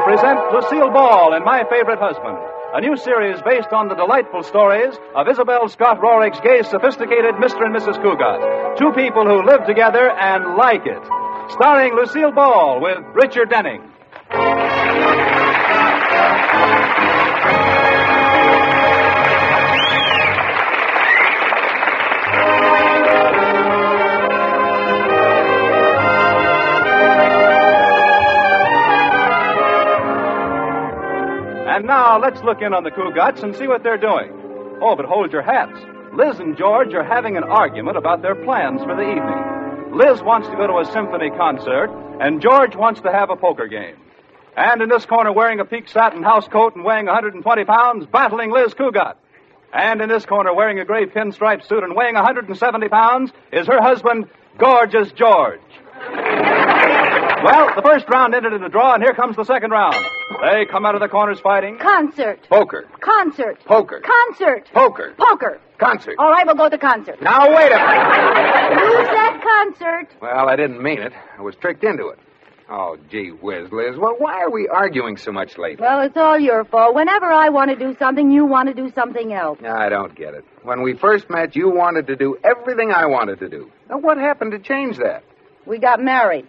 present Lucille Ball and My Favorite Husband, a new series based on the delightful stories of Isabel Scott Rorick's gay, sophisticated Mr. and Mrs. Cougat, two people who live together and like it. Starring Lucille Ball with Richard Denning. And now, let's look in on the Cougats and see what they're doing. Oh, but hold your hats. Liz and George are having an argument about their plans for the evening. Liz wants to go to a symphony concert, and George wants to have a poker game. And in this corner, wearing a peak satin housecoat and weighing 120 pounds, battling Liz Cougat. And in this corner, wearing a gray pinstripe suit and weighing 170 pounds, is her husband, Gorgeous George. Well, the first round ended in a draw, and here comes the second round. They come out of the corners fighting. Concert. Poker. Concert. Poker. Concert. Poker. Poker. Concert. All right, we'll go to concert. Now, wait a minute. Who's that concert? Well, I didn't mean it. I was tricked into it. Oh, gee whiz, Liz. Well, why are we arguing so much lately? Well, it's all your fault. Whenever I want to do something, you want to do something else. I don't get it. When we first met, you wanted to do everything I wanted to do. Now, what happened to change that? We got married.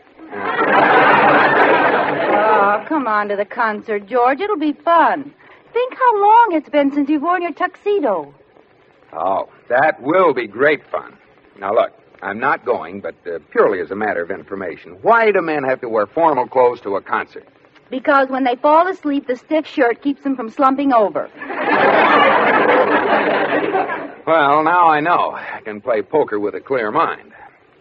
Oh, come on to the concert, George. It'll be fun. Think how long it's been since you've worn your tuxedo. Oh, that will be great fun. Now, look, I'm not going, but purely as a matter of information. Why do men have to wear formal clothes to a concert? Because when they fall asleep, the stiff shirt keeps them from slumping over. Well, now I know. I can play poker with a clear mind.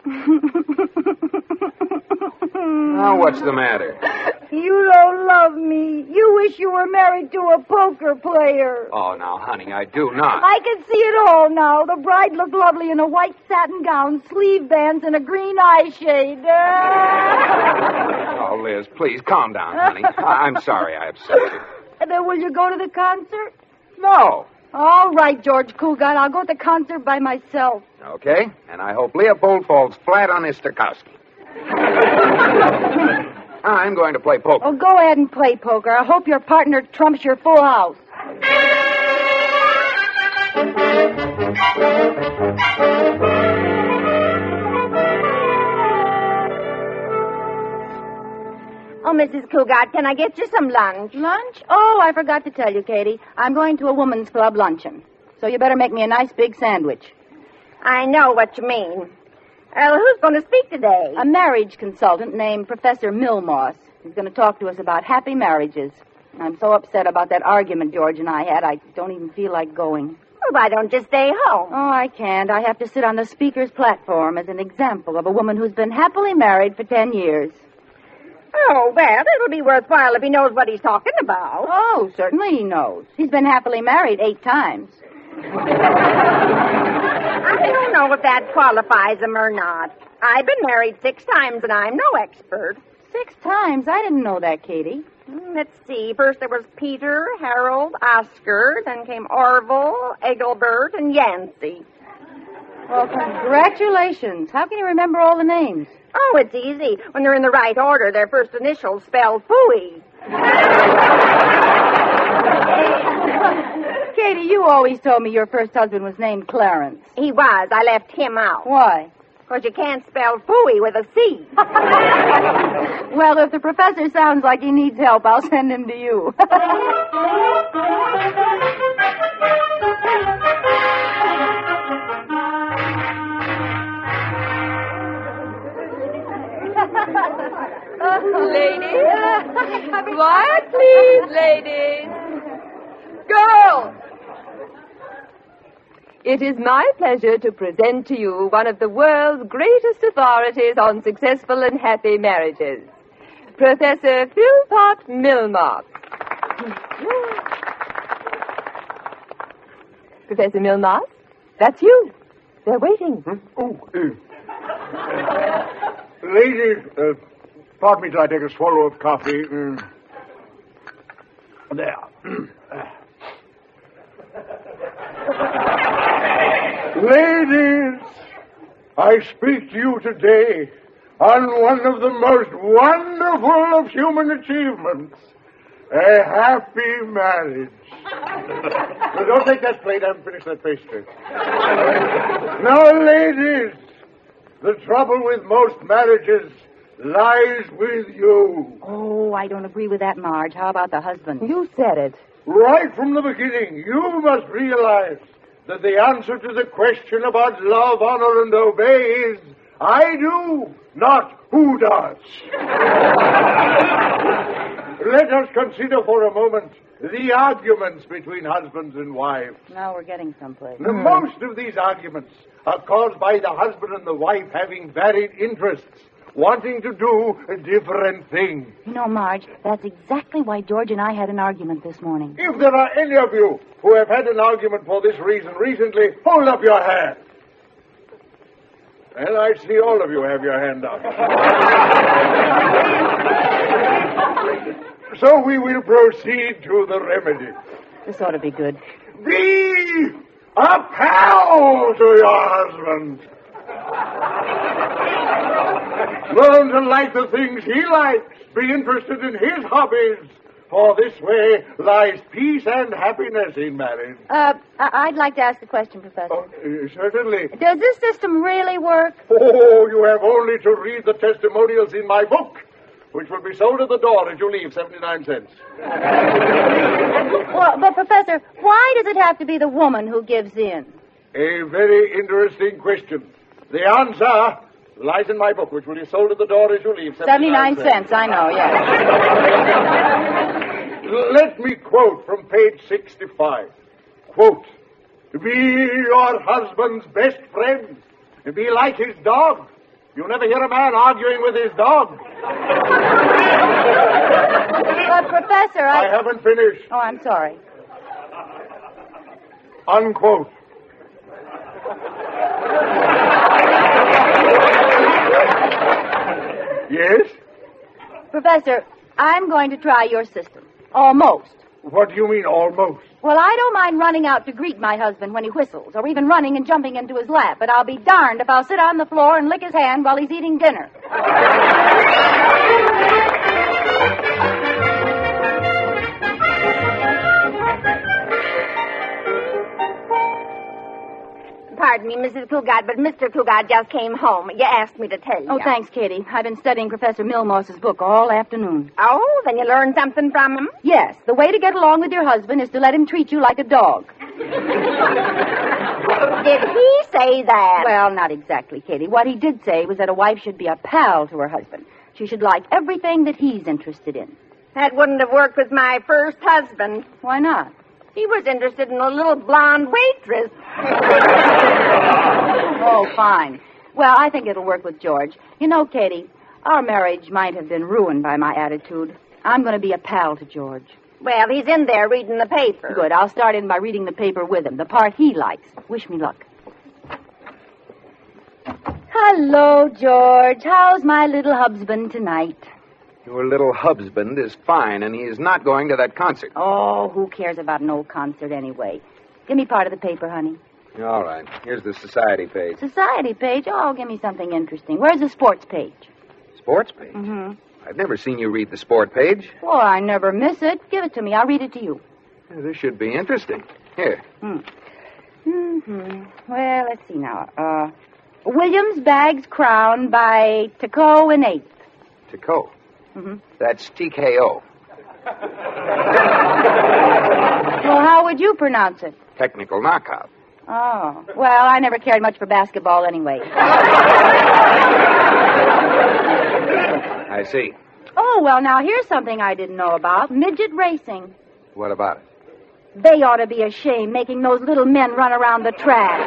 Now, what's the matter? You don't love me. You wish you were married to a poker player. Oh, now, honey, I do not. I can see it all now. The bride looked lovely in a white satin gown, sleeve bands, and a green eyeshade. Oh, Liz, please, calm down, honey. I'm sorry I upset you. And then will you go to the concert? No. All right, George Cougat. I'll go to the concert by myself. Okay, and I hope Leopold falls flat on his Stokowski. I'm going to play poker. Oh, go ahead and play poker. I hope your partner trumps your full house. Oh, Mrs. Cougat, can I get you some lunch? Lunch? Oh, I forgot to tell you, Katie. I'm going to a woman's club luncheon. So you better make me a nice big sandwich. I know what you mean. Who's going to speak today? A marriage consultant named Professor Milmoss. He's going to talk to us about happy marriages. I'm so upset about that argument George and I had, I don't even feel like going. Well, why don't you stay home? Oh, I can't. I have to sit on the speaker's platform as an example of a woman who's been happily married for 10 years. Oh, well, it'll be worthwhile if he knows what he's talking about. Oh, certainly he knows. He's been happily married 8 times. I don't know if that qualifies him or not. I've been married 6 times, and I'm no expert. 6 times? I didn't know that, Katie. Let's see. First there was Peter, Harold, Oscar, then came Orville, Engelbert, and Yancey. Well, congratulations. How can you remember all the names? Oh, it's easy. When they're in the right order, their first initials spell phooey. Katie, you always told me your first husband was named Clarence. He was. I left him out. Why? Because you can't spell phooey with a C. Well, if the professor sounds like he needs help, I'll send him to you. Ladies, quiet, please, ladies. Girls! It is my pleasure to present to you one of the world's greatest authorities on successful and happy marriages, Professor Philpott Milmoss. Professor Milmoss, that's you. They're waiting. Ladies, pardon me till I take a swallow of coffee. There. Ladies, I speak to you today on one of the most wonderful of human achievements, A happy marriage. Well, don't take that plate. I haven't finished that pastry. Now, ladies, the trouble with most marriages lies with you. Oh, I don't agree with that, Marge. How about the husband? You said it. Right from the beginning, you must realize that the answer to the question about love, honor, and obey is I do, not who does. Let us consider for a moment the arguments between husbands and wives. Now we're getting someplace. Now, most of these arguments are caused by the husband and the wife having varied interests, wanting to do different things. You know, Marge, that's exactly why George and I had an argument this morning. If there are any of you who have had an argument for this reason recently, hold up your hand. Well, I see all of you have your hand up. So we will proceed to the remedy. This ought to be good. Be a pal to your husband. Learn to like the things he likes. Be interested in his hobbies. For this way lies peace and happiness in marriage. I'd like to ask a question, Professor. Oh, certainly. Does this system really work? Oh, you have only to read the testimonials in my book, which will be sold at the door as you leave, 79 cents. Well, but, Professor, why does it have to be the woman who gives in? A very interesting question. The answer lies in my book, which will be sold at the door as you leave, 79 cents, I know, yes. Let me quote from page 65. Quote, be your husband's best friend. Be like his dog. You never hear a man arguing with his dog. But, Professor, I haven't finished. Oh, I'm sorry. Unquote. Yes? Professor, I'm going to try your system. Almost. What do you mean, almost? Well, I don't mind running out to greet my husband when he whistles, or even running and jumping into his lap, but I'll be darned if I'll sit on the floor and lick his hand while he's eating dinner. Pardon me, Mrs. Cougat, but Mr. Cougat just came home. You asked me to tell you. Oh, thanks, Katie. I've been studying Professor Milmoss's book all afternoon. Oh, then you learned something from him? Yes, the way to get along with your husband is to let him treat you like a dog. Did he say that? Well, not exactly, Katie. What he did say was that a wife should be a pal to her husband. She should like everything that he's interested in. That wouldn't have worked with my first husband. Why not? He was interested in a little blonde waitress. Oh, fine. Well, I think it'll work with George. You know, Katie, our marriage might have been ruined by my attitude. I'm going to be a pal to George. Well, he's in there reading the paper. Good. I'll start in by reading the paper with him, the part he likes. Wish me luck. Hello, George. How's my little husband tonight? Your little husband is fine, and he is not going to that concert. Oh, who cares about an old concert anyway? Give me part of the paper, honey. All right. Here's the society page. Society page? Oh, give me something interesting. Where's the sports page? Sports page? Mm-hmm. I've never seen you read the sport page. Well, I never miss it. Give it to me. I'll read it to you. This should be interesting. Here. Mm-hmm. Well, let's see now. Williams Bags Crown by Tico and 8th. Tico. Mm-hmm. That's TKO. Well, how would you pronounce it? Technical knockout. Oh. Well, I never cared much for basketball anyway. I see. Oh, well, now here's something I didn't know about. Midget racing. What about it? They ought to be ashamed making those little men run around the track.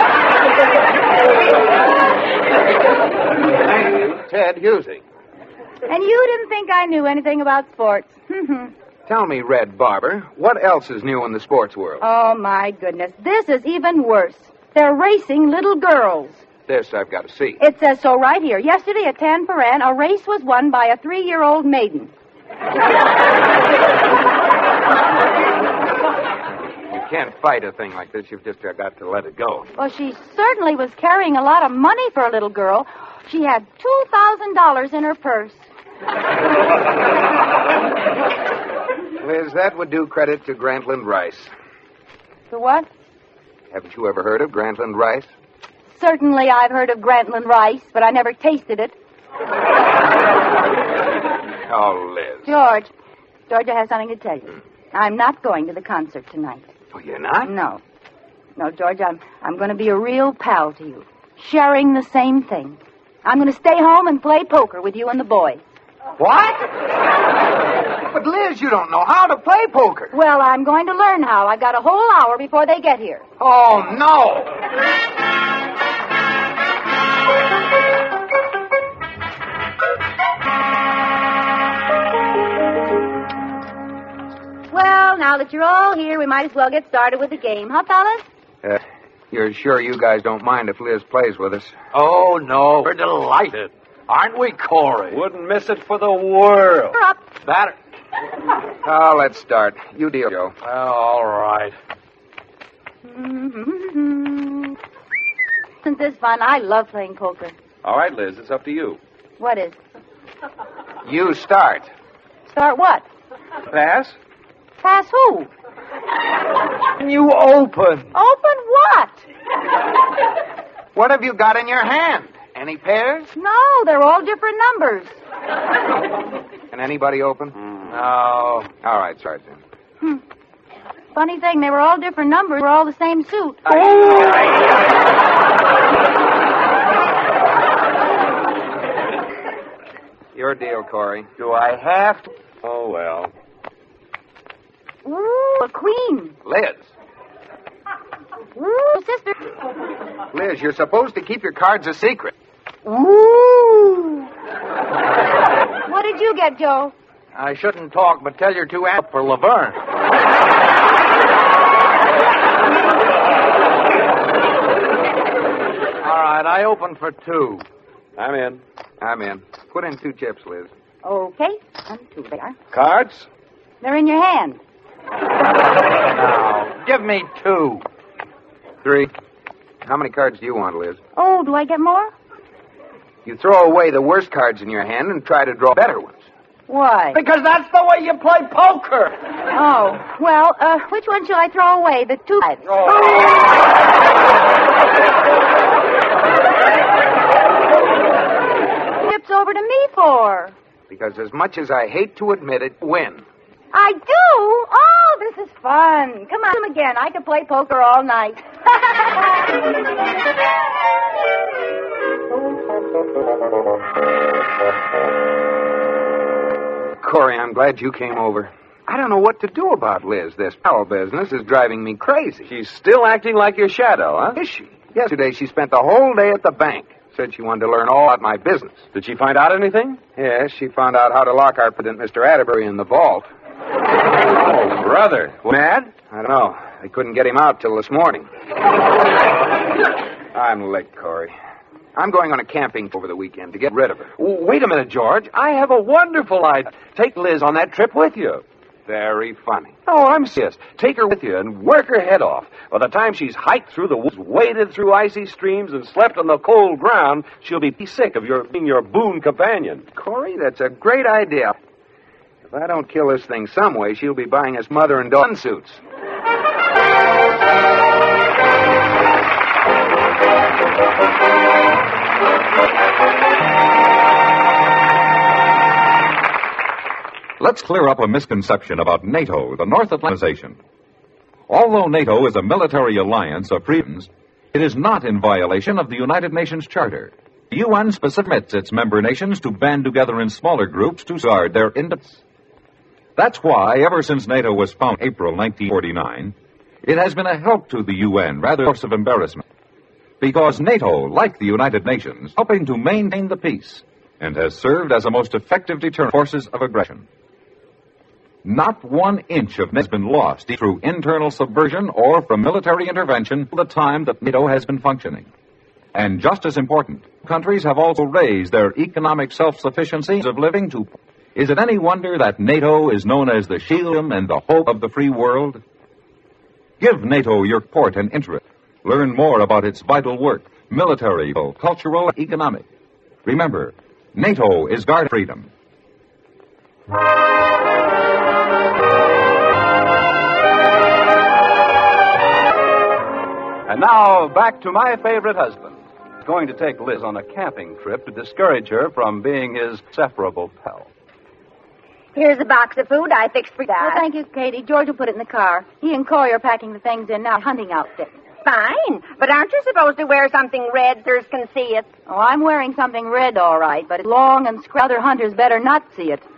Thank you, Ted Husey. And you didn't think I knew anything about sports. Tell me, Red Barber, what else is new in the sports world? Oh, my goodness. This is even worse. They're racing little girls. This I've got to see. It says so right here. Yesterday at Tanforan, a race was won by a 3-year-old maiden. You can't fight a thing like this. You've just got to let it go. Well, she certainly was carrying a lot of money for a little girl. She had $2,000 in her purse. Liz, that would do credit to Grantland Rice. For what? Haven't you ever heard of Grantland Rice? Certainly I've heard of Grantland Rice, but I never tasted it. Oh, Liz. George, I have something to tell you. I'm not going to the concert tonight. Oh, you're not? No. No, George, I'm going to be a real pal to you, sharing the same thing. I'm going to stay home and play poker with you and the boys. What? But, Liz, you don't know how to play poker. Well, I'm going to learn how. I've got a whole hour before they get here. Oh, no. Well, now that you're all here, we might as well get started with the game, huh, fellas? You're sure you guys don't mind if Liz plays with us? Oh, no. We're delighted. Aren't we, Corey? Wouldn't miss it for the world. You're up. That... Oh, let's start. You deal, Joe. Well, all right. Isn't this fun? I love playing poker. All right, Liz, it's up to you. What is? You start. Start what? Pass? Pass who? You open. Open what? What have you got in your hand? Any pairs? No, they're all different numbers. Can anybody open? No. All right, Sergeant. Funny thing, they were all different numbers. We're all the same suit. Your deal, Corey. Do I have to? Oh, well. Ooh, a queen. Liz. Ooh, sister. Liz, you're supposed to keep your cards a secret. Ooh. What did you get, Joe? I shouldn't talk, but tell your two amp for Laverne. All right, I open for two. I'm in. I'm in. Put in 2 chips, Liz. Okay, 1, 2, they are. Cards? They're in your hand. Now, give me 2. 3. How many cards do you want, Liz? Oh, do I get more? You throw away the worst cards in your hand and try to draw better ones. Why? Because that's the way you play poker. Oh, well, which one shall I throw away? The 2 fives. Chips over to me for? Because as much as I hate to admit it, win. I do? Oh, this is fun. Come on again. I could play poker all night. Corey, I'm glad you came over. I don't know what to do about Liz. This pal business is driving me crazy. She's still acting like your shadow, huh? Is she? Yesterday, she spent the whole day at the bank. Said she wanted to learn all about my business. Did she find out anything? Yes, she found out how to lock our president, Mr. Atterbury, in the vault. Oh, brother. Mad? I don't know. They couldn't get him out till this morning. I'm licked, Corey. I'm going on a camping over the weekend to get rid of her. Wait a minute, George. I have a wonderful idea. Take Liz on that trip with you. Very funny. Oh, I'm serious. Take her with you and work her head off. By the time she's hiked through the woods, waded through icy streams, and slept on the cold ground, she'll be sick of being your boon companion. Corey, that's a great idea. If I don't kill this thing some way, she'll be buying us mother and daughter suits. Let's clear up a misconception about NATO, the North Atlanticization. Although NATO is a military alliance of freedoms, it is not in violation of the United Nations Charter. The UN specifically permits its member nations to band together in smaller groups to guard their independence. That's why, ever since NATO was founded in April 1949, it has been a help to the UN rather than a source of embarrassment. Because NATO, like the United Nations, is helping to maintain the peace and has served as a most effective deterrent to forces of aggression. Not 1 inch of NATO has been lost through internal subversion or from military intervention the time that NATO has been functioning. And just as important, countries have also raised their economic self-sufficiency of living to... Is it any wonder that NATO is known as the shield and the hope of the free world? Give NATO your support and interest. Learn more about its vital work, military, cultural, and economic. Remember, NATO is guard freedom. And now, back to my favorite husband. He's going to take Liz on a camping trip to discourage her from being his inseparable pal. Here's a box of food I fixed for Dad. Oh, thank you, Katie. George will put it in the car. He and Corey are packing the things in now. Hunting outfit. Fine, but aren't you supposed to wear something red so others can see it? Oh, I'm wearing something red, all right, but it's long and other hunters better not see it.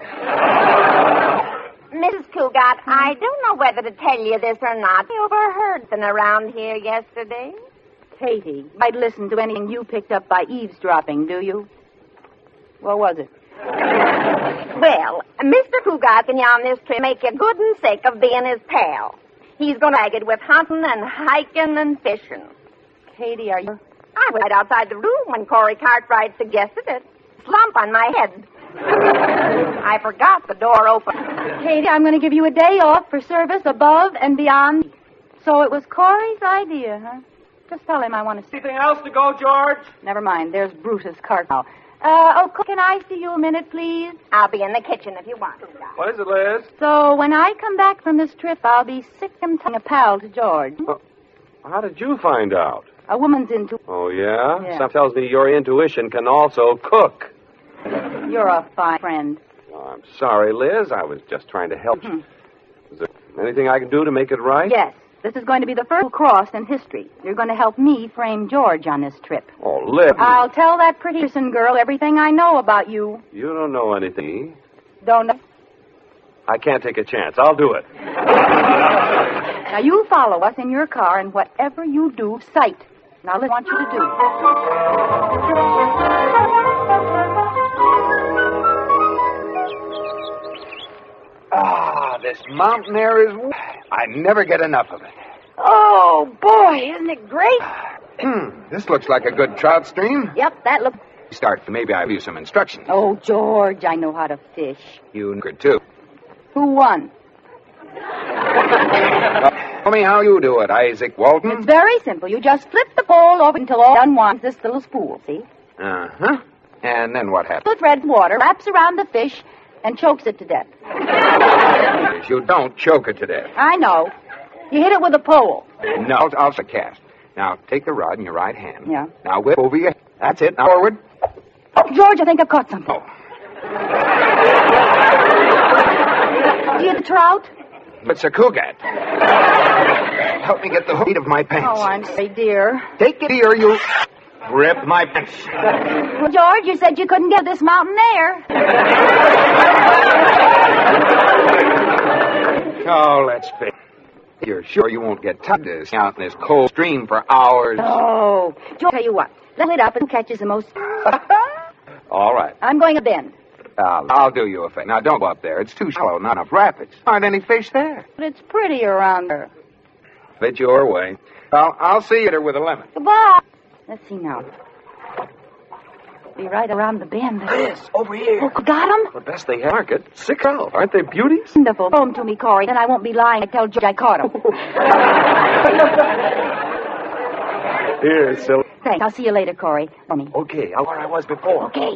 Mrs. Cougat, I don't know whether to tell you this or not. You overheard something around here yesterday. Katie, I'd listen to anything you picked up by eavesdropping, do you? What was it? Well, Mr. Cougat and you on this trip make you good and sick of being his pal. He's going to bag it with hunting and hiking and fishing. Katie, are you... I was right outside the room when Corey Cartwright suggested it. Slump on my head. I forgot the door open. Katie, I'm going to give you a day off for service above and beyond. So it was Corey's idea, huh? Just tell him I want to see. Anything else to go, George? Never mind. There's Brutus Cart now. Can I see you a minute, please? I'll be in the kitchen if you want. What is it, Liz? So when I come back from this trip, I'll be sick and a pal to George. How did you find out? A woman's into... Oh, yeah? Yeah. Something tells me your intuition can also cook. You're a fine friend. Oh, I'm sorry, Liz. I was just trying to help you. Is there anything I can do to make it right? Yes. This is going to be the first cross in history. You're going to help me frame George on this trip. Oh, Liz. I'll tell that pretty person girl everything I know about you. You don't know anything. Don't I? I can't take a chance. I'll do it. Now, you follow us in your car, and whatever you do, sight. Now, let's want you to Ah, this mountain air is... I never get enough of it. Oh, boy, isn't it great? This looks like a good trout stream. Yep, that looks... Start, maybe I'll give you some instructions. Oh, George, I know how to fish. You could, too. Who won? Tell me how you do it, Isaac Walton. It's very simple. You just flip the pole over until all unwinds this little spool, see? Uh-huh. And then what happens? The thread of water wraps around the fish and chokes it to death. You don't choke it to death. I know. You hit it with a pole. No, I'll cast. Now, take the rod in your right hand. Yeah. Now, whip over your... That's it. Now, forward. Oh, George, I think I've caught something. Oh. Do you have the trout? It's a cougat. Help me get the hook of my pants. Oh, I'm sorry, dear. Take it here, you... Rip my pants. Well, George, you said you couldn't get this mountain air. Oh, let's be... You're sure you won't get tired of out in this cold stream for hours? Oh. George, tell you what. Let it up and catches the most... All right. I'm going to bend. I'll do you a favor. Now, don't go up there. It's too shallow, not enough rapids. Aren't any fish there. But it's pretty around there. Fit your way. Well, I'll see you there with a lemon. Goodbye. Let's see now. Be right around the bend. Liz, over here. Oh, got him? The best they have market. 6 out. Aren't they beauties? Wonderful. Throw him to me, Corey. Then I won't be lying. I tell George I caught him. Here, silly. Thanks. I'll see you later, Corey. Funny. Okay, I'll where I was before. Okay.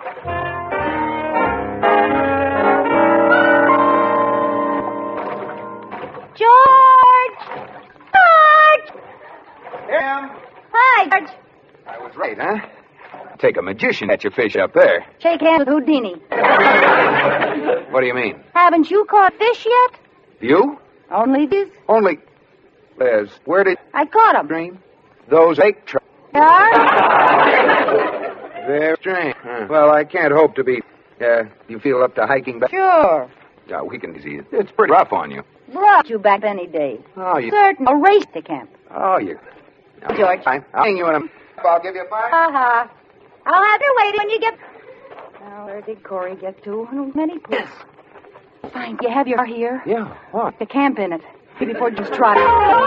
George! George! Em! Hi, George. I was right, huh? Take a magician at your fish up there. Shake hands with Houdini. What do you mean? Haven't you caught fish yet? You? Only this. Only... Liz, where did... I caught him. Stream? Those lake trout. They're strange. Well, I can't hope to be... you feel up to hiking back? Sure. Yeah, we can see it. It's pretty rough on you. Brought you back any day. Oh, you... Certain. A race to camp. Oh, you... No, George. Fine. I'll hang you in a... I'll give you 5. Ha-ha. I'll have you waiting when you get... Now, where did Corey get to? Many places. Fine. You have your car here? Yeah, what? The camp in it. Before you just trot.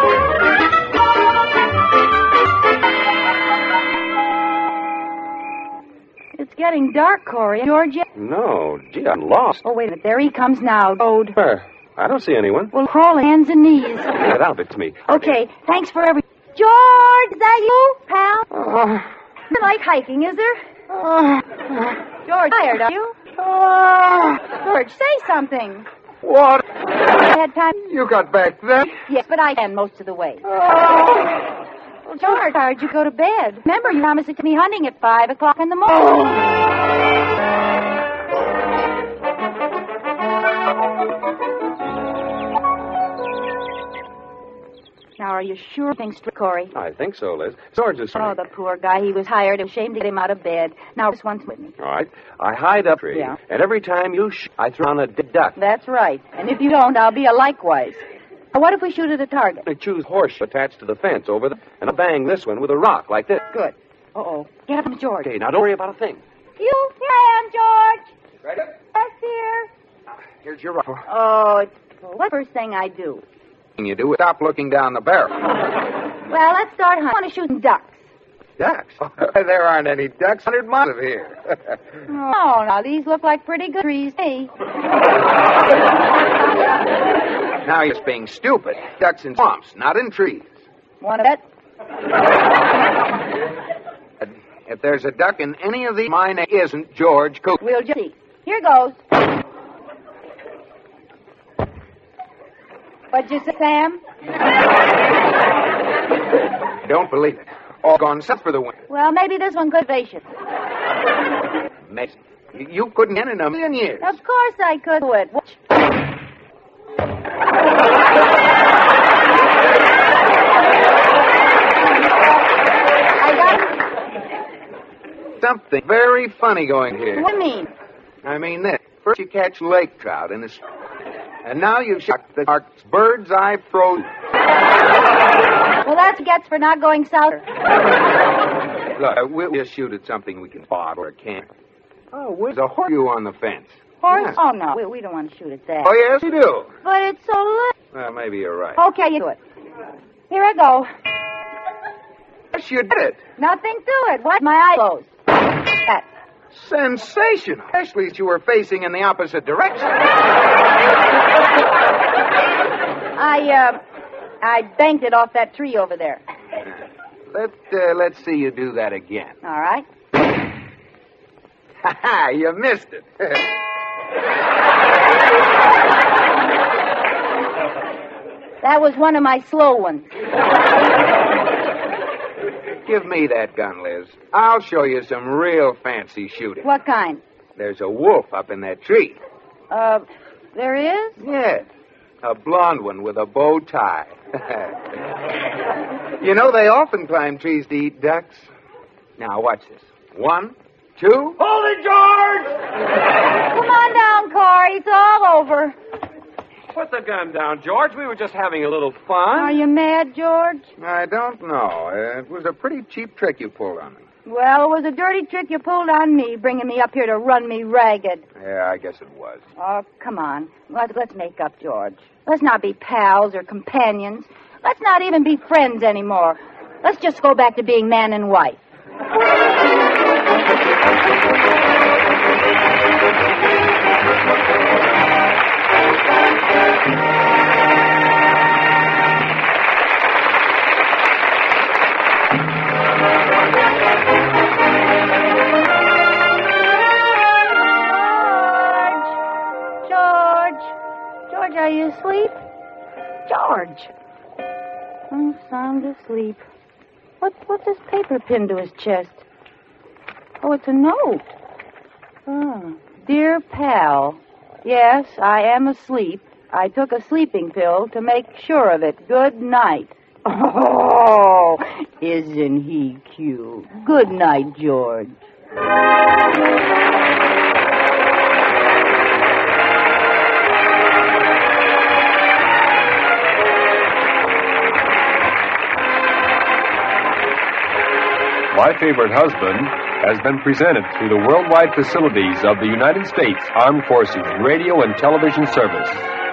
It's getting dark, Corey. George yet? No, gee, I'm lost. Oh, wait a minute. There he comes now. Road. Where? I don't see anyone. Well, crawl hands and knees. Get out of it to me. Okay. Thanks for everything. George, is that you, pal? You like hiking, is there? George, tired, are you? George, say something. What? I had time. You got back then? Yes, but I can most of the way. Well, George, how did you go to bed? Remember, you promised to take me hunting at 5 o'clock in the morning. Now, are you sure things, Corey? I think so, Liz. George is... Oh, the poor guy. He was hired. It was a shame to get him out of bed. Now, this one's with me. All right. I hide up tree, Yeah. and every time you I throw on a dead duck. That's right. And if you don't, I'll be a likewise. Now, what if we shoot at a target? I choose horse attached to the fence over there, and I'll bang this one with a rock like this. Good. Uh-oh. Get up, George. Okay, now don't worry about a thing. Here I am, George. Right up. Yes, dear. Here's your rifle. Oh, what's the first thing I do? You do is stop looking down the barrel. Well, let's start hunting. I want to shoot some ducks. Ducks? There aren't any ducks 100 miles of here. Oh, now, these look like pretty good trees to me. Now you're just being stupid. Ducks in swamps, not in trees. Want to bet? If there's a duck in any of these, my name isn't George Coop. We'll just see. Here goes. What'd you say, Sam? Don't believe it. All gone south for the winter. Well, maybe this one could base you. Mason, you couldn't get in a million years. Of course I could do it. Watch. Something very funny going here. What do you mean? I mean this. First you catch lake trout in a... And now you've shot the shark's bird's eye frozen. Well, that's what gets for not going south. Look, we'll just shoot at something we can spot or can't. Oh, there's a horse on the fence. Horse? Yeah. Oh, no. We don't want to shoot at that. Oh, yes, you do. But it's so little. Well, maybe you're right. Okay, you do it. Here I go. Yes, you did it. Nothing to it. What? My eye closed. That. Sensational. Especially as you were facing in the opposite direction. I banked it off that tree over there. Let's see you do that again. All right. Ha ha! You missed it. That was one of my slow ones. Give me that gun, Liz. I'll show you some real fancy shooting. What kind? There's a wolf up in that tree. There is? Yes. A blonde one with a bow tie. You know, they often climb trees to eat ducks. Now, watch this. 1, 2... Hold it, George! Come on down, Corey. It's all over. Put the gun down, George. We were just having a little fun. Are you mad, George? I don't know. It was a pretty cheap trick you pulled on me. Well, it was a dirty trick you pulled on me, bringing me up here to run me ragged. Yeah, I guess it was. Oh, come on. Let's make up, George. Let's not be pals or companions. Let's not even be friends anymore. Let's just go back to being man and wife. George, are you asleep? George. Oh, sound asleep. What's this paper pinned to his chest? Oh, it's a note. Oh. Dear pal, yes, I am asleep. I took a sleeping pill to make sure of it. Good night. Oh, isn't he cute? Good night, George. My Favorite Husband has been presented through the worldwide facilities of the United States Armed Forces Radio and Television Service.